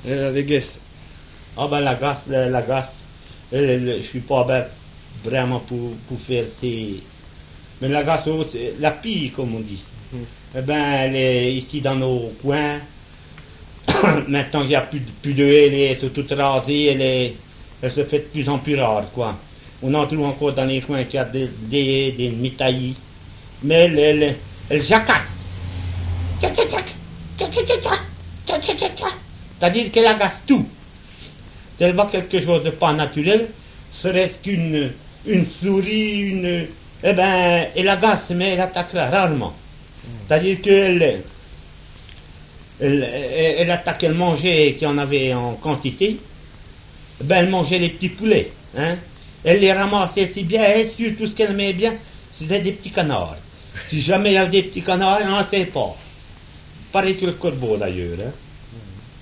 Les guesses. Ah ben la gasse, je suis pas vraiment pour faire ces... Mais la gasse, la pille, comme on dit. Eh ben, elle est ici dans nos coins. Maintenant qu'il n'y a plus de haies, elles sont toutes rasées, elle se fait de plus en plus rare, quoi. On en trouve encore dans les coins qu'il y a des mitaillis. Mais elle jacasse. C'est-à-dire qu'elle agace tout. Si elle voit quelque chose de pas naturel, serait-ce qu'une souris, eh ben, elle agace, mais elle attaquera rarement. C'est-à-dire qu'elle elle attaque, elle mangeait, qu'il y en avait en quantité, ben elle mangeait les petits poulets. Hein? Elle les ramassait si bien, et surtout ce qu'elle aimait bien, c'était des petits canards. Si jamais il y avait des petits canards, on n'en sait pas. Pareil que le corbeau d'ailleurs. Hein?